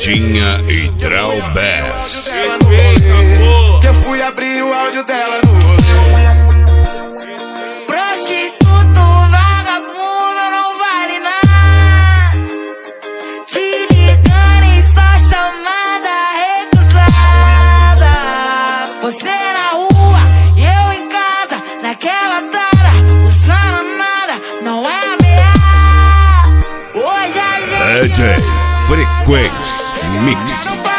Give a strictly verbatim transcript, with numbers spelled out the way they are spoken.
Dinha e Traubers. Que eu fui abrir o áudio dela no rolê. Prostituto, vagabundo, não vale nada. Te ligando e só chamada recusada. Você na rua e eu em casa, naquela tara, usando nada, não é ameaça. Hoje a gente D J Frequência Mix.